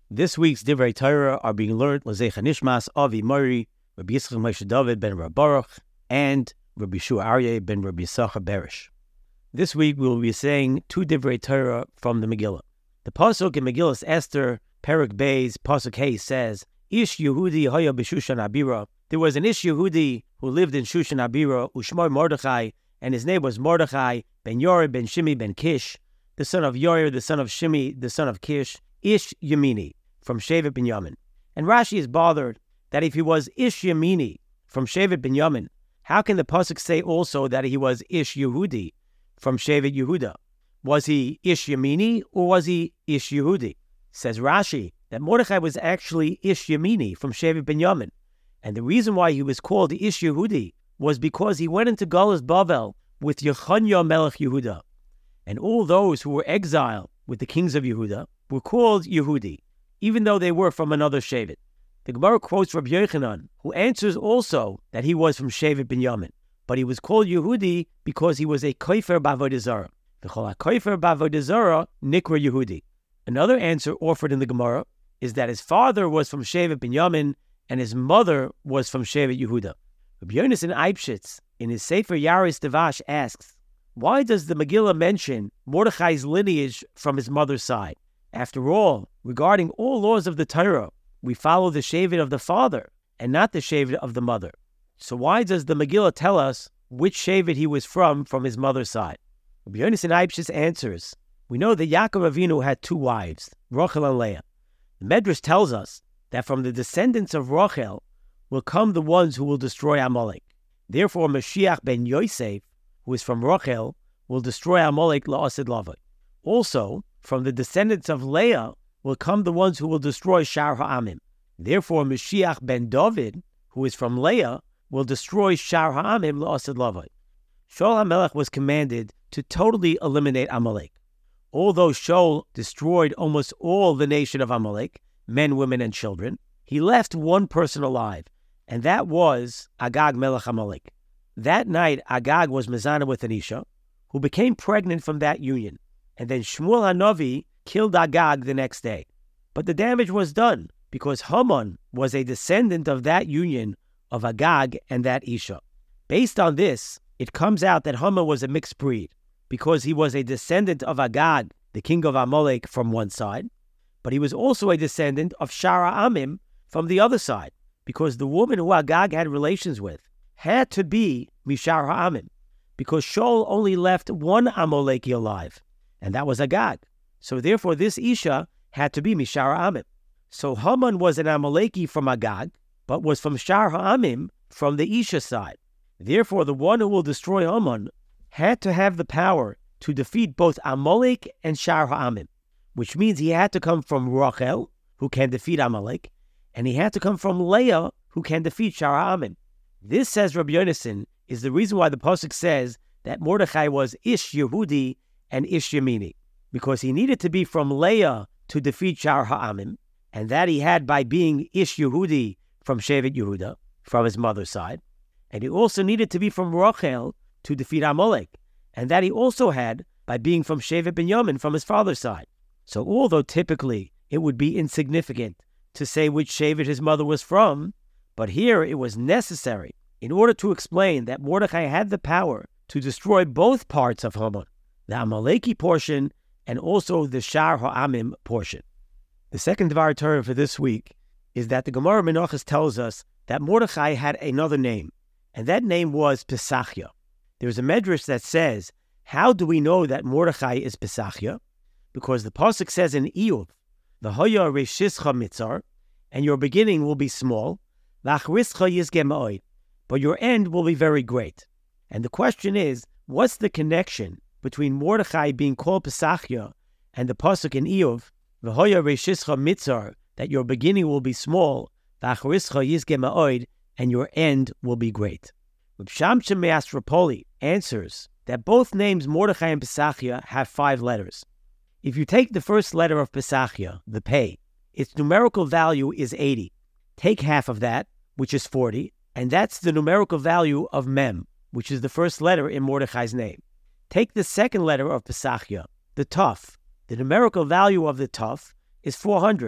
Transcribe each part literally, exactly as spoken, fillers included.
This week's Divrei Torah are being learned L'Zecha Nishmas Avi Mori, Rabbi Yitzchak Moshe David ben Rabbi Baruch, and Rabbi Shua Aryeh ben Rabbi Yisachar Berish. This week we will be saying two Divrei Torah from the Megillah. The pasuk in Megillas Esther, Perek Beis, pasuk Hey says, Ish Yehudi Haya b'Shushan Abira. There was an Ish Yehudi who lived in Shushan Abira, Ushmar Mordechai, and his name was Mordechai ben Yored ben Shimi ben Kish, the son of Yored, the son of Shimi, the son of Kish, Ish Yemini, from Shevet Binyamin. And Rashi is bothered that if he was Ish Yemini, from Shevet Binyamin, how can the pasuk say also that he was Ish Yehudi, from Shevet Yehuda? Was he Ish Yemini or was he Ish Yehudi? Says Rashi that Mordechai was actually Ish Yemini, from Shevet Binyamin. And the reason why he was called Ish Yehudi was because he went into Galus Bavel with Yechanya Melech Yehuda. And all those who were exiled with the kings of Yehuda were called Yehudi, even though they were from another Shevet. The Gemara quotes Rabbi Yochanan, who answers also that he was from Shevet Binyamin, but he was called Yehudi because he was a kofer b'avodah zarah. V'chol ha-kofer b'avodah zarah nikra Yehudi. Another answer offered in the Gemara is that his father was from Shevet Binyamin and his mother was from Shevet Yehuda. Rabbi Yonasan Eibshitz, in his Sefer Yaris Devash, asks, why does the Megillah mention Mordechai's lineage from his mother's side? After all, regarding all laws of the Torah, we follow the Shevet of the father and not the Shevet of the mother. So why does the Megillah tell us which Shevet he was from from his mother's side? Rabbi Yonasan Eibshitz answers, we know that Yaakov Avinu had two wives, Rachel and Leah. The Medrash tells us that from the descendants of Rachel will come the ones who will destroy Amalek. Therefore, Mashiach ben Yosef, who is from Rachel, will destroy Amalek la'asid lavai. Also, from the descendants of Leah will come the ones who will destroy Shar Ha'amim. Therefore, Mashiach ben David, who is from Leah, will destroy Shar Ha'amim la'asid lavai. Shaul HaMelech was commanded to totally eliminate Amalek. Although Shaul destroyed almost all the nation of Amalek, men, women, and children, he left one person alive, and that was Agag Melech Amalek. That night, Agag was mezana with an Isha, who became pregnant from that union, and then Shmuel HaNavi killed Agag the next day. But the damage was done, because Haman was a descendant of that union of Agag and that Isha. Based on this, it comes out that Haman was a mixed breed, because he was a descendant of Agag, the king of Amalek, from one side, but he was also a descendant of Shar Ha'amim from the other side, because the woman who Agag had relations with had to be Mishar Ha'amim, because Shaul only left one Amaleki alive, and that was Agag. So therefore this Isha had to be Mishar Ha'amim. So Haman was an Amaleki from Agag, but was from Shar Ha'amim from the Isha side. Therefore the one who will destroy Haman had to have the power to defeat both Amalek and Shar Ha'amim, which means he had to come from Rachel, who can defeat Amalek, and he had to come from Leah, who can defeat Shar Ha'amim. This, says Rabbi Yonasan, is the reason why the pasuk says that Mordechai was Ish Yehudi and Ish Yemini, because he needed to be from Leah to defeat Shar Ha'amim, and that he had by being Ish Yehudi from Shevet Yehuda, from his mother's side, and he also needed to be from Rachel to defeat Amalek, and that he also had by being from Shevet Binyamin from his father's side. So although typically it would be insignificant to say which Shevet his mother was from, but here it was necessary in order to explain that Mordechai had the power to destroy both parts of Haman, the Amaleki portion and also the Shar Ha'amim portion. The second Dvar Torah for this week is that the Gemara Menachos tells us that Mordechai had another name, and that name was Pesachia. There's a medrash that says, how do we know that Mordechai is Pesachia? Because the pasuk says in Iyov, V'hoya reshischa mitzar, and your beginning will be small, v'achrischa yizge ma'od, but your end will be very great. And the question is, what's the connection between Mordechai being called Pesachia and the pasuk in Iyov, V'hoya reshischa mitzar, that your beginning will be small, v'achrischa yizge ma'od, and your end will be great? Reb Shamshon Me'Astropoli answers that both names Mordechai and Pesachia have five letters. If you take the first letter of Pesachia, the Pei, its numerical value is eighty. Take half of that, which is forty, and that's the numerical value of Mem, which is the first letter in Mordechai's name. Take the second letter of Pesachia, the Tuf. The numerical value of the Tuf is four hundred.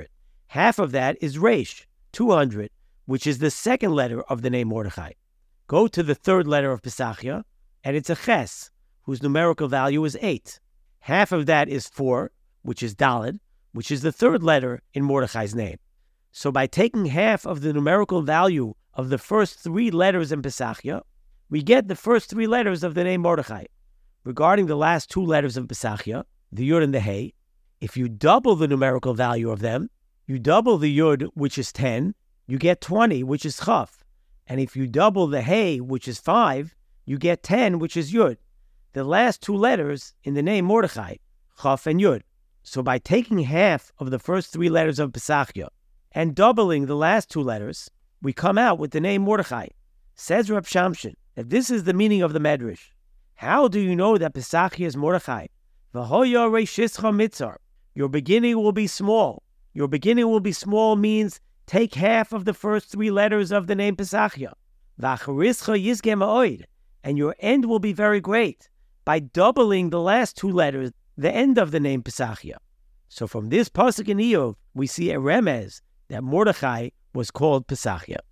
Half of that is Resh, two hundred, which is the second letter of the name Mordechai. Go to the third letter of Pesachia, and it's a Ches, whose numerical value is eight. Half of that is four, which is Daled, which is the third letter in Mordechai's name. So by taking half of the numerical value of the first three letters in Pesachia, we get the first three letters of the name Mordechai. Regarding the last two letters of Pesachia, the Yud and the Hey, if you double the numerical value of them, you double the Yud, which is ten, you get twenty, which is Chaf. And if you double the Hey, which is five, you get ten, which is Yud. The last two letters in the name Mordechai, Chaf and Yud. So by taking half of the first three letters of Pesachia and doubling the last two letters, we come out with the name Mordechai. Says Reb Shamshin that this is the meaning of the Medrash. How do you know that Pesachia is Mordechai? V'hoya reishischa mitzar. Your beginning will be small. Your beginning will be small means take half of the first three letters of the name Pesachia. V'acharischa yizge ma'oid. And your end will be very great by doubling the last two letters, the end of the name Pesachia. So from this pasuk in Iyov, we see a remez that Mordechai was called Pesachia.